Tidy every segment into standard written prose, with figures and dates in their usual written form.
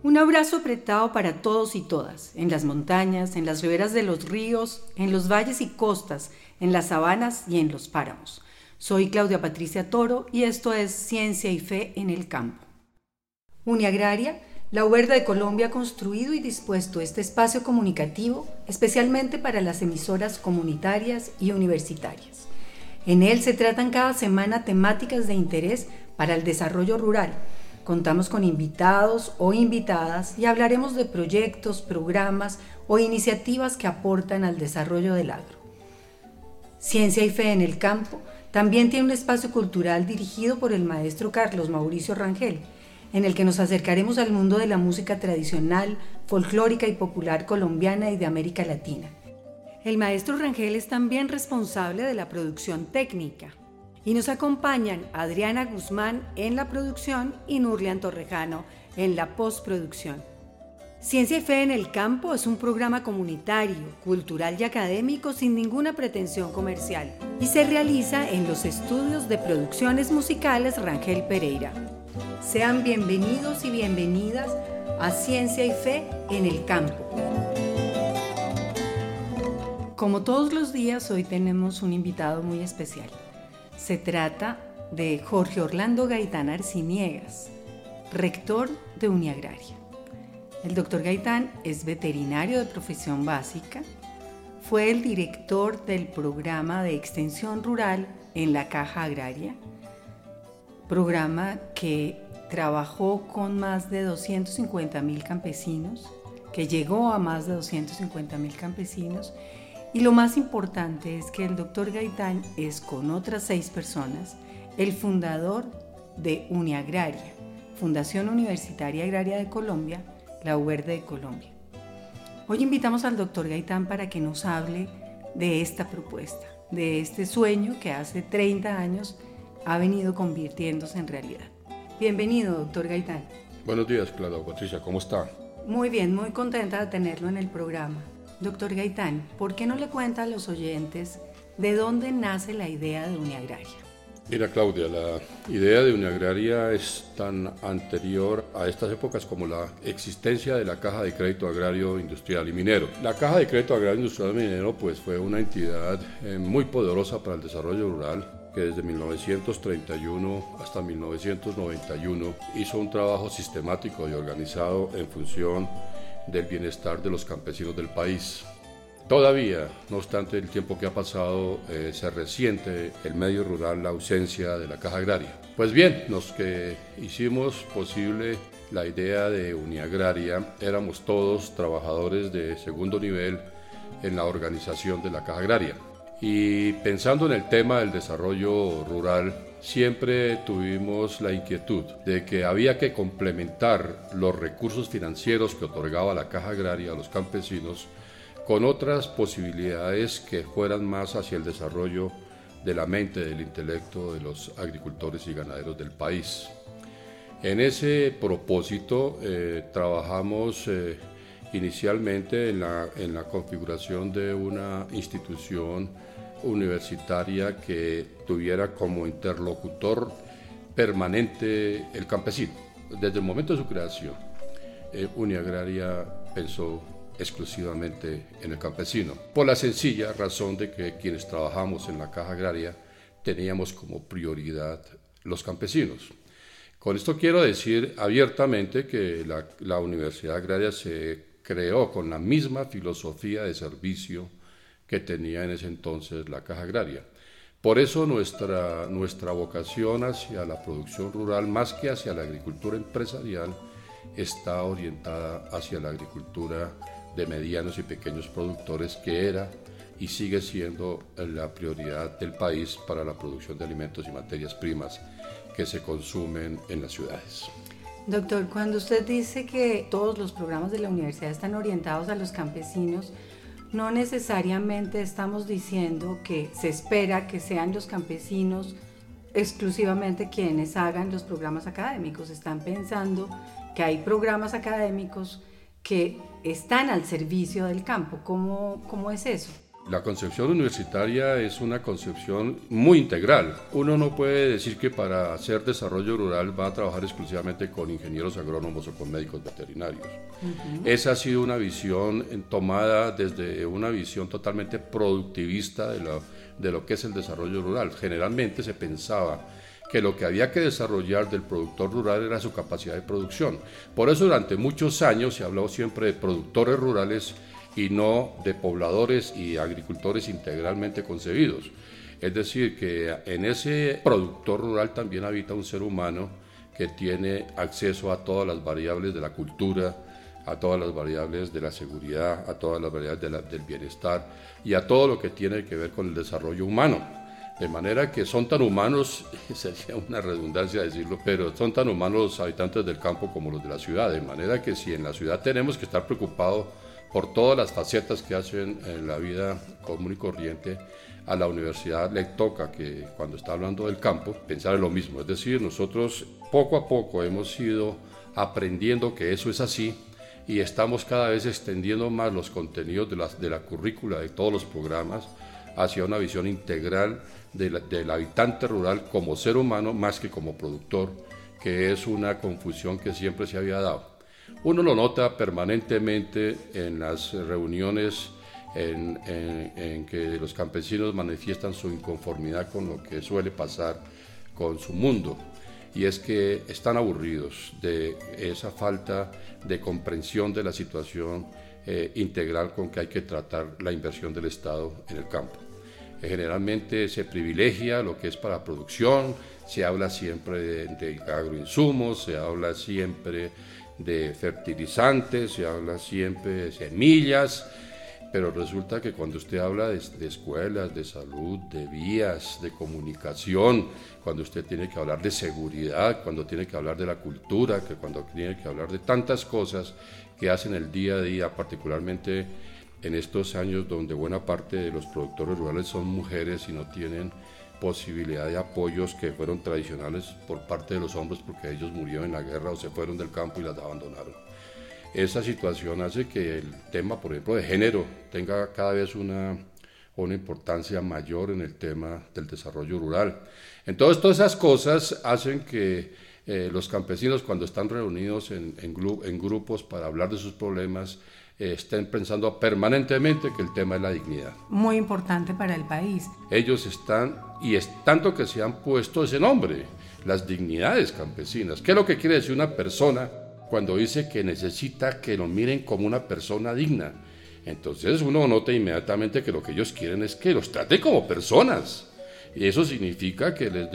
Un abrazo apretado para todos y todas, en las montañas, en las riberas de los ríos, en los valles y costas, en las sabanas y en los páramos. Soy Claudia Patricia Toro y esto es Ciencia y Fe en el Campo. Uniagraria, la UBER de Colombia ha construido y dispuesto este espacio comunicativo especialmente para las emisoras comunitarias y universitarias. En él se tratan cada semana temáticas de interés para el desarrollo rural. Contamos con invitados o invitadas y hablaremos de proyectos, programas o iniciativas que aportan al desarrollo del agro. Ciencia y Fe en el Campo también tiene un espacio cultural dirigido por el maestro Carlos Mauricio Rangel, en el que nos acercaremos al mundo de la música tradicional, folclórica y popular colombiana y de América Latina. El maestro Rangel es también responsable de la producción técnica. Y nos acompañan Adriana Guzmán en la producción y Nurlian Torrejano en la postproducción. Ciencia y Fe en el Campo es un programa comunitario, cultural y académico sin ninguna pretensión comercial y se realiza en los estudios de producciones musicales Rangel Pereira. Sean bienvenidos y bienvenidas a Ciencia y Fe en el Campo. Como todos los días, hoy tenemos un invitado muy especial. Se trata de Jorge Orlando Gaitán Arciniegas, rector de Uniagraria. El doctor Gaitán es veterinario de profesión básica, fue el director del programa de extensión rural en la Caja Agraria, programa que trabajó con más de 250,000 campesinos, que llegó a más de 250,000 campesinos. Y lo más importante es que el doctor Gaitán es, con otras 6 personas, el fundador de Uniagraria, Fundación Universitaria Agraria de Colombia, la UBER de Colombia. Hoy invitamos al doctor Gaitán para que nos hable de esta propuesta, de este sueño que hace 30 años ha venido convirtiéndose en realidad. Bienvenido, doctor Gaitán. Buenos días, Claudia Patricia, ¿cómo está? Muy bien, muy contenta de tenerlo en el programa. Doctor Gaitán, ¿por qué no le cuenta a los oyentes de dónde nace la idea de Uniagraria? Mira, Claudia, la idea de Uniagraria es tan anterior a estas épocas como la existencia de la Caja de Crédito Agrario Industrial y Minero. La Caja de Crédito Agrario Industrial y Minero pues, fue una entidad muy poderosa para el desarrollo rural, que desde 1931 hasta 1991 hizo un trabajo sistemático y organizado en función del bienestar de los campesinos del país. Todavía, no obstante el tiempo que ha pasado, se resiente el medio rural la ausencia de la Caja Agraria. Pues bien, los que hicimos posible la idea de Uniagraria éramos todos trabajadores de segundo nivel en la organización de la Caja Agraria. Y pensando en el tema del desarrollo rural, siempre tuvimos la inquietud de que había que complementar los recursos financieros que otorgaba la Caja Agraria a los campesinos con otras posibilidades que fueran más hacia el desarrollo de la mente, del intelecto de los agricultores y ganaderos del país. En ese propósito trabajamos inicialmente en la configuración de una institución universitaria que tuviera como interlocutor permanente el campesino. Desde el momento de su creación, Uniagraria pensó exclusivamente en el campesino, por la sencilla razón de que quienes trabajamos en la Caja Agraria teníamos como prioridad los campesinos. Con esto quiero decir abiertamente que la Universidad Agraria se creó con la misma filosofía de servicio que tenía en ese entonces la Caja Agraria. Por eso nuestra vocación hacia la producción rural, más que hacia la agricultura empresarial, está orientada hacia la agricultura de medianos y pequeños productores, que era y sigue siendo la prioridad del país para la producción de alimentos y materias primas que se consumen en las ciudades. Doctor, cuando usted dice que todos los programas de la universidad están orientados a los campesinos, no necesariamente estamos diciendo que se espera que sean los campesinos exclusivamente quienes hagan los programas académicos. Están pensando que hay programas académicos que están al servicio del campo. ¿Cómo es eso? La concepción universitaria es una concepción muy integral. Uno no puede decir que para hacer desarrollo rural va a trabajar exclusivamente con ingenieros agrónomos o con médicos veterinarios. Esa ha sido una visión tomada desde una visión totalmente productivista de lo que es el desarrollo rural. Generalmente se pensaba que lo que había que desarrollar del productor rural era su capacidad de producción. Por eso durante muchos años se habló siempre de productores rurales y no de pobladores y agricultores integralmente concebidos. Es decir, que en ese productor rural también habita un ser humano que tiene acceso a todas las variables de la cultura, a todas las variables de la seguridad, a todas las variables del bienestar y a todo lo que tiene que ver con el desarrollo humano. De manera que son tan humanos, sería una redundancia decirlo, pero son tan humanos los habitantes del campo como los de la ciudad. De manera que si en la ciudad tenemos que estar preocupados por todas las facetas que hacen en la vida común y corriente, a la universidad le toca que cuando está hablando del campo pensar en lo mismo. Es decir, nosotros poco a poco hemos ido aprendiendo que eso es así y estamos cada vez extendiendo más los contenidos de la currícula de todos los programas hacia una visión integral del habitante rural como ser humano más que como productor, que es una confusión que siempre se había dado. Uno lo nota permanentemente en las reuniones en que los campesinos manifiestan su inconformidad con lo que suele pasar con su mundo, y es que están aburridos de esa falta de comprensión de la situación integral con que hay que tratar la inversión del Estado en el campo. Generalmente se privilegia lo que es para producción, se habla siempre de agroinsumos, se habla siempre de fertilizantes, se habla siempre de semillas, pero resulta que cuando usted habla de escuelas, de salud, de vías, de comunicación, cuando usted tiene que hablar de seguridad, cuando tiene que hablar de la cultura, cuando tiene que hablar de tantas cosas que hacen el día a día, particularmente en estos años donde buena parte de los productores rurales son mujeres y no tienen posibilidad de apoyos que fueron tradicionales por parte de los hombres porque ellos murieron en la guerra o se fueron del campo y las abandonaron. Esa situación hace que el tema, por ejemplo, de género tenga cada vez una importancia mayor en el tema del desarrollo rural. Entonces, todas esas cosas hacen que los campesinos, cuando están reunidos en grupos para hablar de sus problemas, estén pensando permanentemente que el tema es la dignidad. Muy importante para el país. Ellos están, y es tanto que se han puesto ese nombre, las dignidades campesinas. ¿Qué es lo que quiere decir una persona cuando dice que necesita que lo miren como una persona digna? Entonces uno nota inmediatamente que lo que ellos quieren es que los traten como personas. Y eso significa que les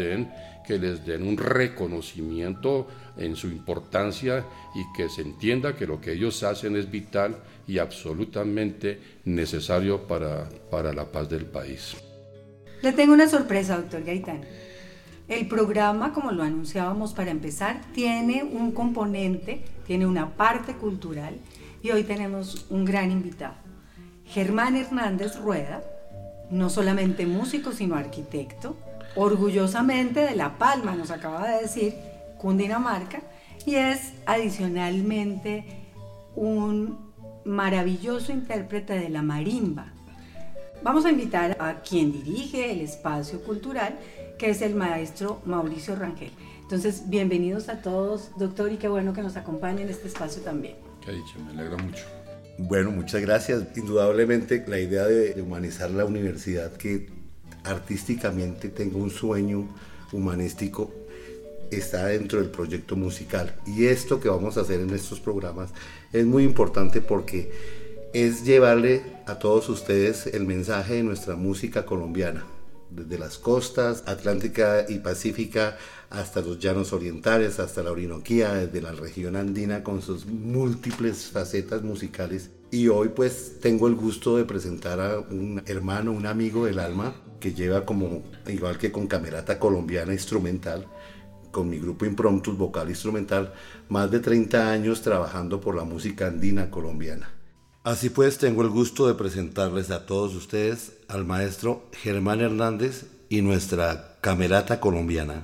den un reconocimiento en su importancia y que se entienda que lo que ellos hacen es vital y absolutamente necesario para la paz del país. Le tengo una sorpresa, doctor Gaitán. El programa, como lo anunciábamos para empezar, tiene un componente, tiene una parte cultural, y hoy tenemos un gran invitado. Germán Hernández Rueda, no solamente músico, sino arquitecto, orgullosamente de La Palma, nos acaba de decir, Cundinamarca, y es adicionalmente un maravilloso intérprete de la marimba. Vamos a invitar a quien dirige el espacio cultural, que es el maestro Mauricio Rangel. Entonces, bienvenidos a todos, doctor, y qué bueno que nos acompañe en este espacio también. Qué dicho, me alegra mucho. Bueno, muchas gracias. Indudablemente la idea de humanizar la universidad, que artísticamente tenga un sueño humanístico, está dentro del proyecto musical. Y esto que vamos a hacer en estos programas es muy importante porque es llevarle a todos ustedes el mensaje de nuestra música colombiana, desde las costas atlántica y pacífica hasta los llanos orientales, hasta la Orinoquía, desde la región andina con sus múltiples facetas musicales. Y hoy pues tengo el gusto de presentar a un hermano, un amigo del alma, que lleva, como igual que con Camerata Colombiana Instrumental, con mi grupo Impromptus Vocal Instrumental, más de 30 años trabajando por la música andina colombiana. Así pues, tengo el gusto de presentarles a todos ustedes al maestro Germán Hernández y nuestra Camerata Colombiana.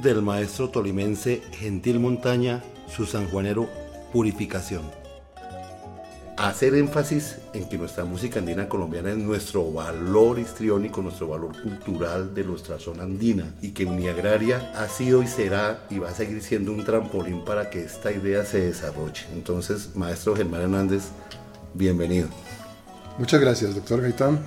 del maestro tolimense Gentil Montaña, su sanjuanero Purificación. Hacer énfasis en que nuestra música andina colombiana es nuestro valor histriónico, nuestro valor cultural de nuestra zona andina, y que Uniagraria ha sido y será y va a seguir siendo un trampolín para que esta idea se desarrolle. Entonces, maestro Germán Hernández, bienvenido. Muchas gracias, doctor Gaitán.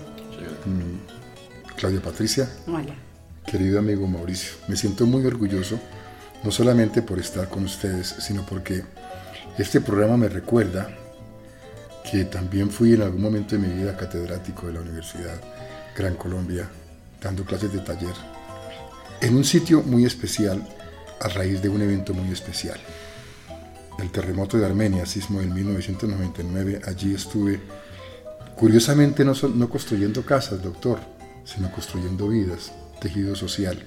Claudia Patricia. Hola. Querido amigo Mauricio, me siento muy orgulloso, no solamente por estar con ustedes, sino porque este programa me recuerda que también fui en algún momento de mi vida catedrático de la Universidad Gran Colombia, dando clases de taller, en un sitio muy especial, a raíz de un evento muy especial. El terremoto de Armenia, sismo del 1999, allí estuve, curiosamente no construyendo casas, doctor, sino construyendo vidas, tejido social.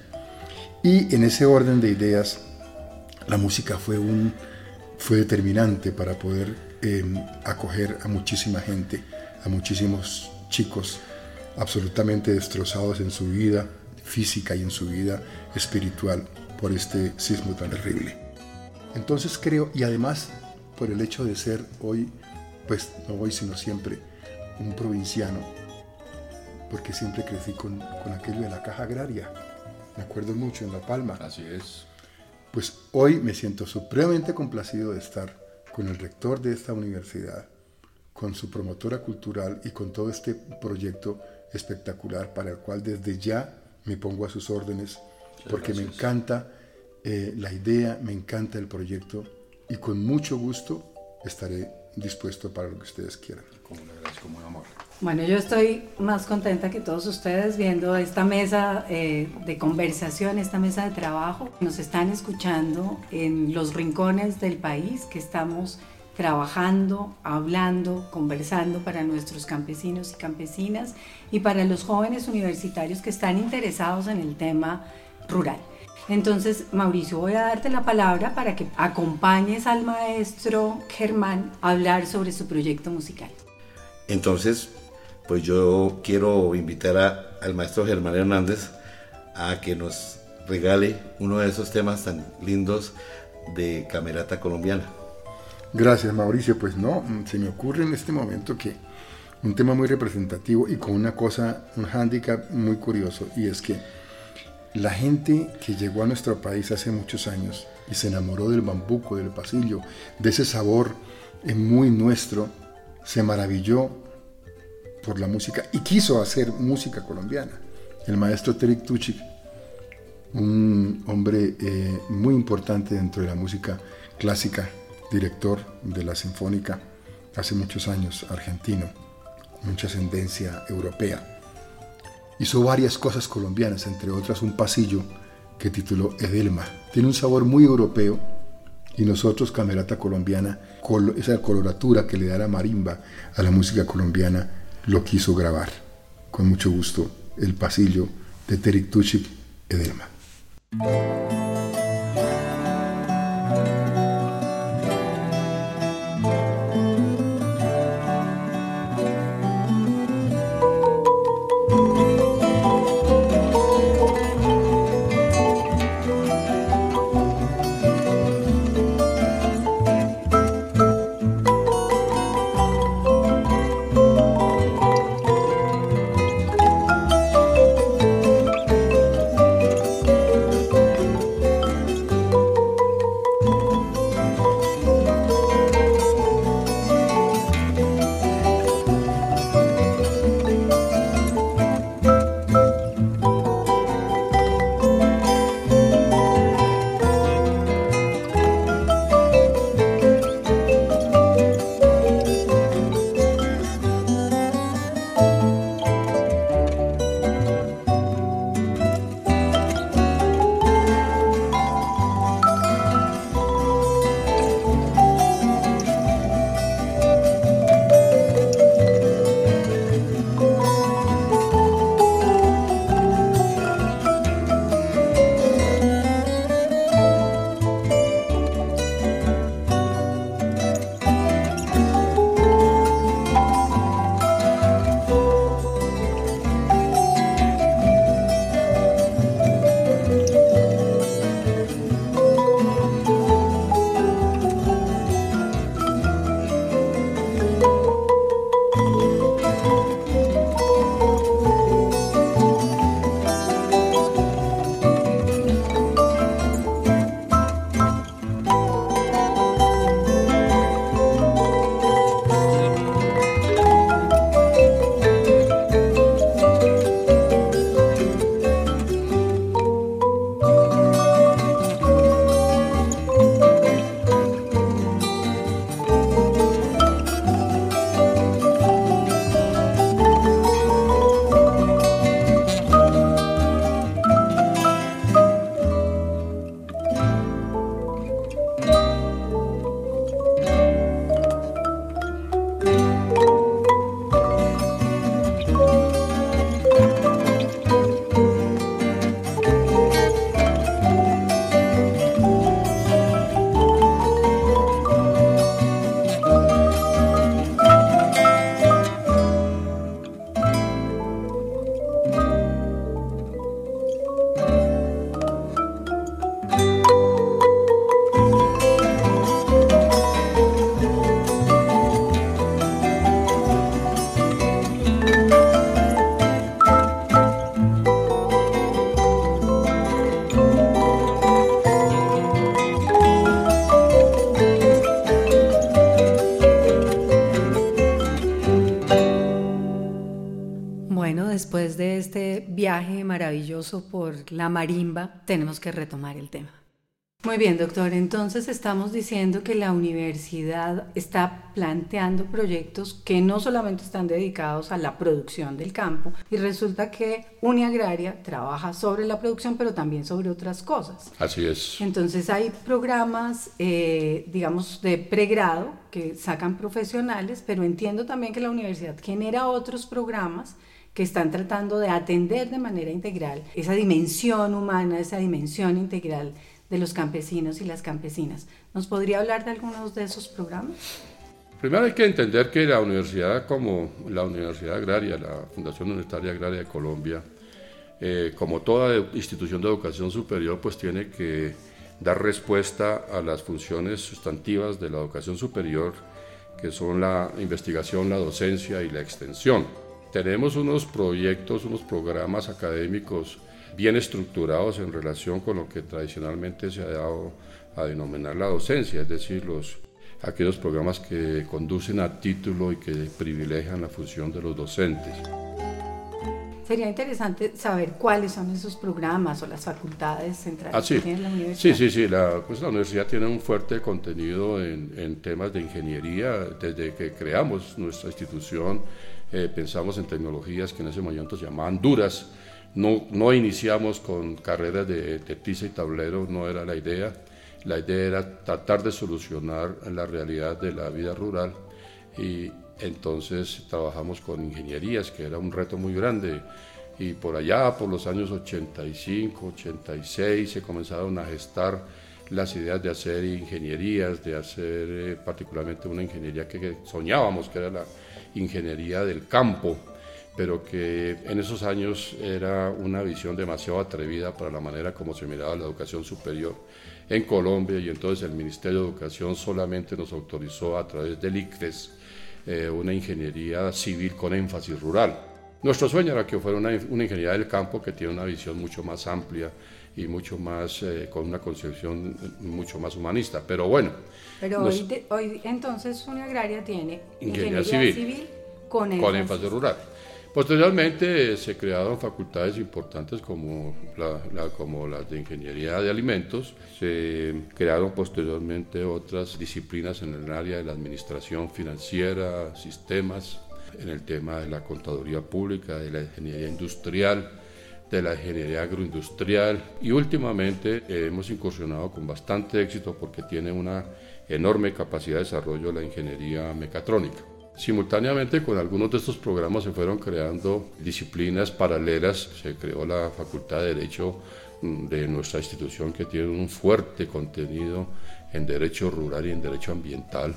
Y en ese orden de ideas, la música fue determinante para poder acoger a muchísima gente, a muchísimos chicos absolutamente destrozados en su vida física y en su vida espiritual por este sismo tan terrible. Entonces creo, y además por el hecho de ser hoy, pues no hoy sino siempre, un provinciano, porque siempre crecí con aquello de la caja agraria, me acuerdo mucho en La Palma. Así es. Pues hoy me siento supremamente complacido de estar con el rector de esta universidad, con su promotora cultural y con todo este proyecto espectacular para el cual desde ya me pongo a sus órdenes, porque me encanta la idea, me encanta el proyecto y con mucho gusto estaré dispuesto para lo que ustedes quieran. Como le agradezco, muy amable. Bueno, yo estoy más contenta que todos ustedes viendo esta mesa de conversación, esta mesa de trabajo. Nos están escuchando en los rincones del país, que estamos trabajando, hablando, conversando para nuestros campesinos y campesinas y para los jóvenes universitarios que están interesados en el tema rural. Entonces, Mauricio, voy a darte la palabra para que acompañes al maestro Germán a hablar sobre su proyecto musical. Entonces, pues yo quiero invitar al maestro Germán Hernández a que nos regale uno de esos temas tan lindos de Camerata Colombiana. Gracias, Mauricio. Pues no, se me ocurre en este momento que un tema muy representativo y con una cosa, un hándicap muy curioso, y es que la gente que llegó a nuestro país hace muchos años y se enamoró del bambuco, del pasillo, de ese sabor muy nuestro, se maravilló por la música y quiso hacer música colombiana. El maestro Terik Tuchik, un hombre muy importante dentro de la música clásica, director de la Sinfónica hace muchos años, argentino, mucha ascendencia europea. Hizo varias cosas colombianas, entre otras un pasillo que tituló Edelma. Tiene un sabor muy europeo y nosotros, Camerata Colombiana, esa coloratura que le da la marimba a la música colombiana, lo quiso grabar. Con mucho gusto, el pasillo de Terik Tuchik, Edelma. viaje maravilloso por la marimba, tenemos que retomar el tema. Muy bien, doctor. Entonces estamos diciendo que la universidad está planteando proyectos que no solamente están dedicados a la producción del campo, y resulta que Uniagraria trabaja sobre la producción, pero también sobre otras cosas. Así es. Entonces hay programas, digamos, de pregrado que sacan profesionales, pero entiendo también que la universidad genera otros programas que están tratando de atender de manera integral esa dimensión humana, esa dimensión integral de los campesinos y las campesinas. ¿Nos podría hablar de algunos de esos programas? Primero hay que entender que la universidad, como la Universidad Agraria, la Fundación Universitaria Agraria de Colombia, como toda institución de educación superior, pues tiene que dar respuesta a las funciones sustantivas de la educación superior, que son la investigación, la docencia y la extensión. Tenemos unos proyectos, unos programas académicos bien estructurados en relación con lo que tradicionalmente se ha dado a denominar la docencia, es decir, aquellos programas que conducen a título y que privilegian la función de los docentes. Sería interesante saber cuáles son esos programas o las facultades centrales que tiene la universidad. Sí. La universidad tiene un fuerte contenido en temas de ingeniería. Desde que creamos nuestra institución, pensamos en tecnologías que en ese momento se llamaban duras. No iniciamos con carreras de tiza y tablero, no era la idea. La idea era tratar de solucionar la realidad de la vida rural, y entonces trabajamos con ingenierías, que era un reto muy grande, y por allá, por los años 85, 86, se comenzaron a gestar las ideas de hacer ingenierías, de hacer particularmente una ingeniería que soñábamos, que era la ingeniería del campo, pero que en esos años era una visión demasiado atrevida para la manera como se miraba la educación superior en Colombia, y entonces el Ministerio de Educación solamente nos autorizó a través del ICFES una ingeniería civil con énfasis rural. Nuestro sueño era que fuera una ingeniería del campo que tiene una visión mucho más amplia y mucho más, con una concepción mucho más humanista, pero bueno. Pero hoy entonces Uniagraria tiene ingeniería civil con énfasis rural. Posteriormente se crearon facultades importantes como las de ingeniería de alimentos. Se crearon posteriormente otras disciplinas en el área de la administración financiera, sistemas, en el tema de la contaduría pública, de la ingeniería industrial, de la ingeniería agroindustrial, y últimamente hemos incursionado con bastante éxito porque tiene una enorme capacidad de desarrollo la ingeniería mecatrónica. Simultáneamente con algunos de estos programas se fueron creando disciplinas paralelas. Se creó la Facultad de Derecho de nuestra institución, que tiene un fuerte contenido en Derecho Rural y en Derecho Ambiental,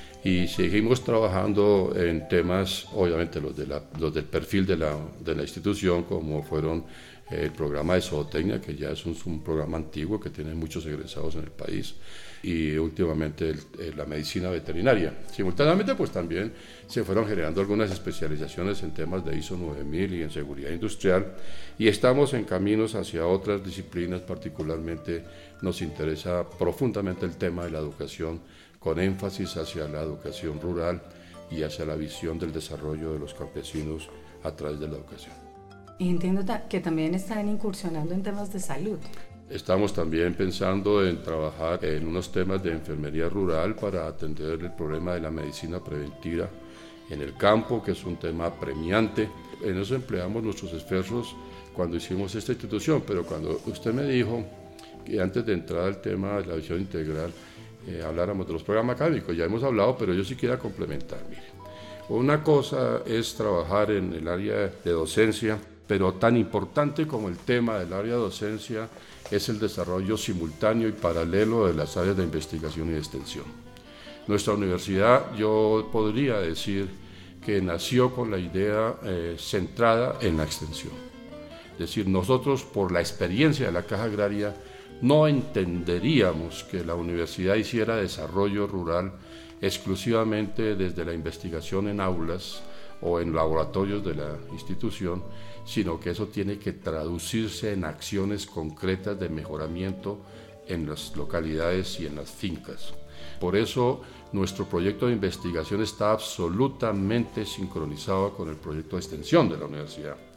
y seguimos trabajando en temas, obviamente los del perfil de la institución, como fueron el programa de zootecnia, que ya es un programa antiguo que tiene muchos egresados en el país, y últimamente la medicina veterinaria. Simultáneamente pues también se fueron generando algunas especializaciones en temas de ISO 9000 y en seguridad industrial, y estamos en caminos hacia otras disciplinas. Particularmente nos interesa profundamente el tema de la educación, con énfasis hacia la educación rural y hacia la visión del desarrollo de los campesinos a través de la educación. Y entiendo que también están incursionando en temas de salud. Estamos también pensando en trabajar en unos temas de enfermería rural para atender el problema de la medicina preventiva en el campo, que es un tema premiante. En eso empleamos nuestros esfuerzos cuando hicimos esta institución, pero cuando usted me dijo que antes de entrar al tema de la visión integral habláramos de los programas académicos, ya hemos hablado, pero yo sí quiero complementar. Mire, una cosa es trabajar en el área de docencia, pero tan importante como el tema del área de docencia es el desarrollo simultáneo y paralelo de las áreas de investigación y de extensión. Nuestra universidad, yo podría decir que nació con la idea centrada en la extensión. Es decir, nosotros, por la experiencia de la Caja Agraria, no entenderíamos que la universidad hiciera desarrollo rural exclusivamente desde la investigación en aulas o en laboratorios de la institución, sino que eso tiene que traducirse en acciones concretas de mejoramiento en las localidades y en las fincas. Por eso nuestro proyecto de investigación está absolutamente sincronizado con el proyecto de extensión de la universidad.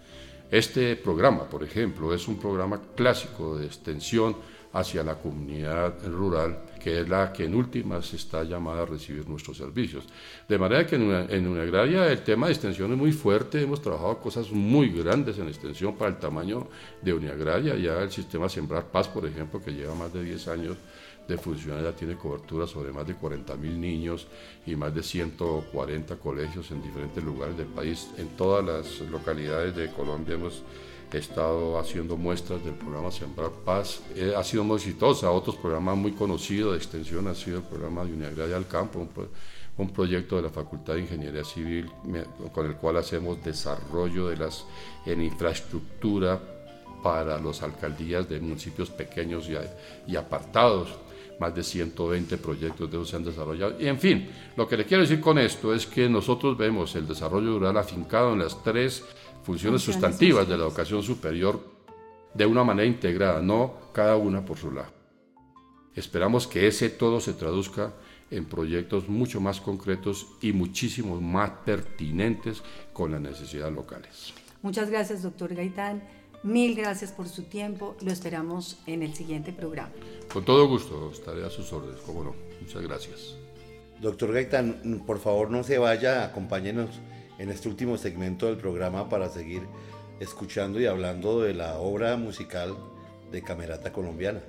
Este programa, por ejemplo, es un programa clásico de extensión hacia la comunidad rural, que es la que en últimas está llamada a recibir nuestros servicios. De manera que en Uniagraria el tema de extensión es muy fuerte, hemos trabajado cosas muy grandes en extensión para el tamaño de Uniagraria. Ya el sistema Sembrar Paz, por ejemplo, que lleva más de 10 años de funcionar, ya tiene cobertura sobre más de 40.000 niños y más de 140 colegios en diferentes lugares del país. En todas las localidades de Colombia hemos estado haciendo muestras del programa Sembrar Paz. Ha sido muy exitosa. Otros programas muy conocidos de extensión ha sido el programa de Uniagraria al Campo, un proyecto de la Facultad de Ingeniería Civil con el cual hacemos desarrollo en infraestructura para las alcaldías de municipios pequeños y apartados. Más de 120 proyectos de esos se han desarrollado. Y en fin, lo que le quiero decir con esto es que nosotros vemos el desarrollo rural afincado en las 3 funciones sustantivas de la educación superior de una manera integrada, no cada una por su lado. Esperamos que ese todo se traduzca en proyectos mucho más concretos y muchísimo más pertinentes con las necesidades locales. Muchas gracias, doctor Gaitán. Mil gracias por su tiempo. Lo esperamos en el siguiente programa. Con todo gusto, estaré a sus órdenes, cómo no. Muchas gracias. Doctor Gaitán, por favor no se vaya, acompáñenos en este último segmento del programa para seguir escuchando y hablando de la obra musical de Camerata Colombiana.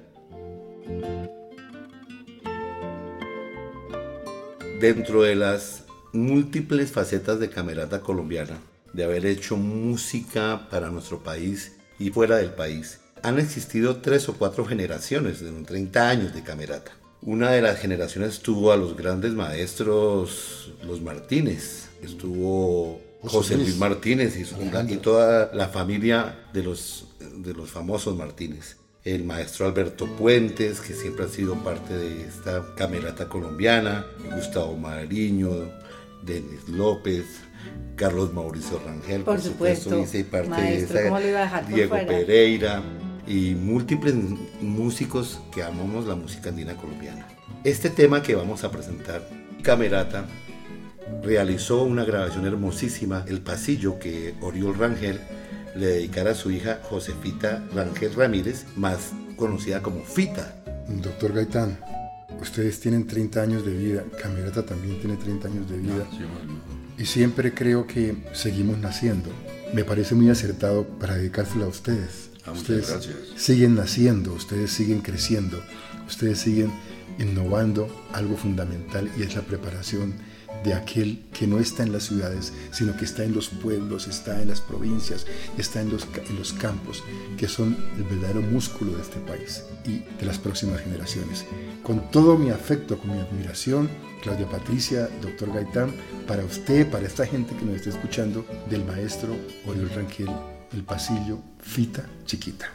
Dentro de las múltiples facetas de Camerata Colombiana, de haber hecho música para nuestro país y fuera del país, han existido 3 o 4 generaciones de 30 años de Camerata. Una de las generaciones tuvo a los grandes maestros, los Martínez, estuvo José Luis Martínez y toda la familia de los famosos Martínez. El maestro Alberto Puentes, que siempre ha sido parte de esta Camerata Colombiana, Gustavo Mariño, Denis López, Carlos Mauricio Rangel, por supuesto, hice parte maestro, de esta, Diego Pereira y múltiples músicos que amamos la música andina colombiana. Este tema que vamos a presentar, Camerata, realizó una grabación hermosísima, El Pasillo, que Oriol Rangel le dedicara a su hija Josefita Rangel Ramírez, más conocida como Fita. Doctor Gaitán, ustedes tienen 30 años de vida, Camerata también tiene 30 años de vida, y siempre creo que seguimos naciendo. Me parece muy acertado para dedicárselo a ustedes. Ustedes siguen naciendo, ustedes siguen creciendo, ustedes siguen innovando algo fundamental, y es la preparación de aquel que no está en las ciudades, sino que está en los pueblos, está en las provincias, está en los campos, que son el verdadero músculo de este país y de las próximas generaciones. Con todo mi afecto, con mi admiración, Claudia Patricia, doctor Gaitán, para usted, para esta gente que nos está escuchando, del maestro Oriol Rangel, El Pasillo, Fita Chiquita.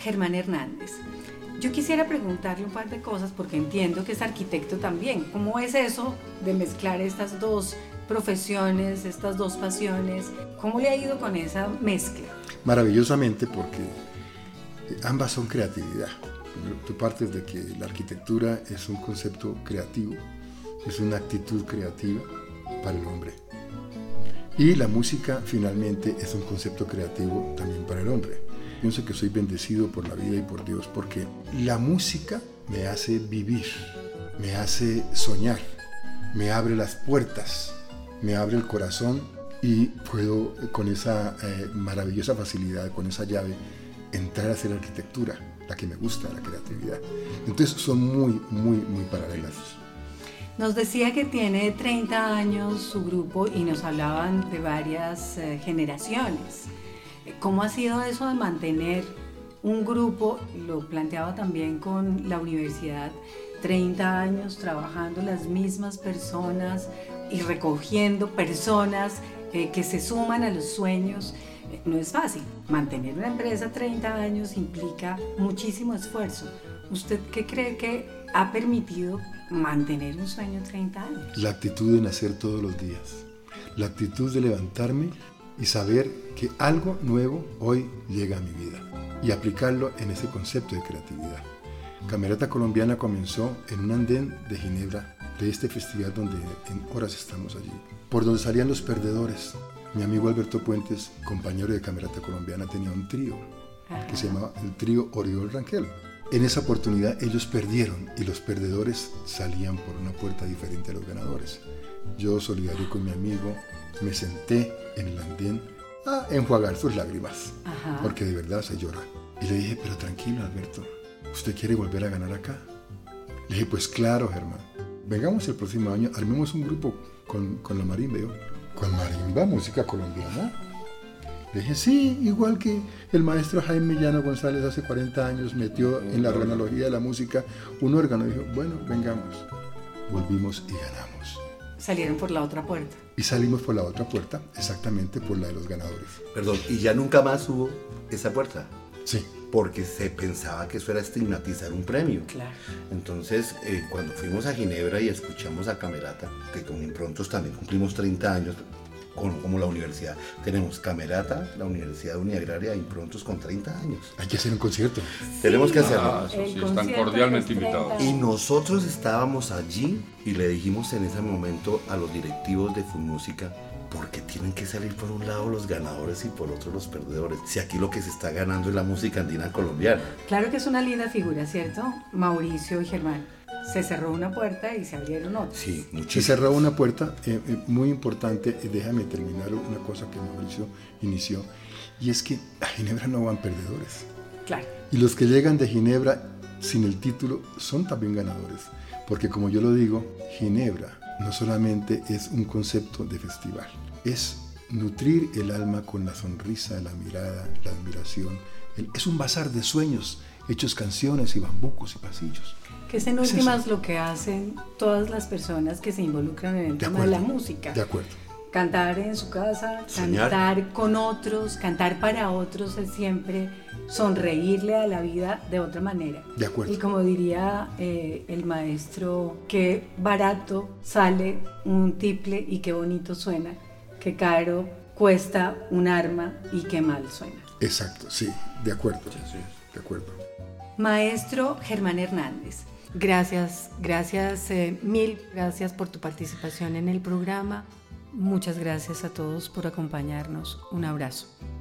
Germán Hernández. Yo quisiera preguntarle un par de cosas porque entiendo que es arquitecto también. ¿Cómo es eso de mezclar estas dos profesiones, estas dos pasiones? ¿Cómo le ha ido con esa mezcla? Maravillosamente, porque ambas son creatividad. Tú partes de que la arquitectura es un concepto creativo, es una actitud creativa para el hombre. Y la música finalmente es un concepto creativo también para el hombre. Pienso que soy bendecido por la vida y por Dios porque la música me hace vivir, me hace soñar, me abre las puertas, me abre el corazón y puedo con esa maravillosa facilidad, con esa llave, entrar a hacer arquitectura, la que me gusta, la creatividad. Entonces son muy paralelas. Nos decía que tiene 30 años su grupo y nos hablaban de varias generaciones. ¿Cómo ha sido eso de mantener un grupo? Lo planteaba también con la universidad, 30 años trabajando las mismas personas y recogiendo personas que se suman a los sueños. No es fácil. Mantener una empresa 30 años implica muchísimo esfuerzo. ¿Usted qué cree que ha permitido mantener un sueño 30 años? La actitud de nacer todos los días, la actitud de levantarme y saber que algo nuevo hoy llega a mi vida y aplicarlo en ese concepto de creatividad. Camerata Colombiana comenzó en un andén de Ginebra, de este festival donde en horas estamos allí, por donde salían los perdedores. Mi amigo Alberto Puentes, compañero de Camerata Colombiana, tenía un trío que se llamaba el trío Oriol Rangel. En esa oportunidad ellos perdieron y los perdedores salían por una puerta diferente a los ganadores. Yo, solidario con mi amigo, me senté en el andén a enjuagar sus lágrimas, porque de verdad se llora. Y le dije, pero tranquilo, Alberto, ¿usted quiere volver a ganar acá? Le dije, pues claro, Germán. Vengamos el próximo año, armemos un grupo con la marimba. Yo, ¿con marimba, música colombiana? Le dije, sí, igual que el maestro Jaime Llano González hace 40 años metió en la organología de la música un órgano. Y dijo, bueno, vengamos. Volvimos y ganamos. Salieron por la otra puerta. Y salimos por la otra puerta, exactamente por la de los ganadores. Perdón, ¿y ya nunca más hubo esa puerta? Sí. Porque se pensaba que eso era estigmatizar un premio. Claro. Entonces, cuando fuimos a Ginebra y escuchamos a Camerata, que con Improntos también cumplimos 30 años, como la universidad, tenemos Camerata, la Universidad Uniagraria, Improntos con 30 años. Hay que hacer un concierto. Sí, tenemos que hacerlo. Eso sí, están cordialmente invitados. Y nosotros estábamos allí y le dijimos en ese momento a los directivos de FUNMúsica, ¿por qué tienen que salir por un lado los ganadores y por otro los perdedores? Si aquí lo que se está ganando es la música andina colombiana. Claro que es una linda figura, ¿cierto? Mauricio y Germán. Se cerró una puerta y se abrieron otras. Sí, muchísimo. Se cerró una puerta muy importante. Déjame terminar una cosa que Mauricio inició. Y es que a Ginebra no van perdedores. Claro. Y los que llegan de Ginebra sin el título son también ganadores. Porque como yo lo digo, Ginebra no solamente es un concepto de festival, es nutrir el alma con la sonrisa, la mirada, la admiración. Es un bazar de sueños, hechos canciones y bambucos y pasillos. Que es en últimas lo que hacen todas las personas que se involucran en el tema de la música. De acuerdo. Cantar en su casa, Soñar. cantar con otros, cantar para otros es siempre sonreírle a la vida de otra manera. De acuerdo. Y como diría el maestro, qué barato sale un tiple y qué bonito suena, qué caro cuesta un arma y qué mal suena. Exacto, sí, de acuerdo. Sí. De acuerdo. Maestro Germán Hernández, gracias, mil gracias por tu participación en el programa. Muchas gracias a todos por acompañarnos. Un abrazo.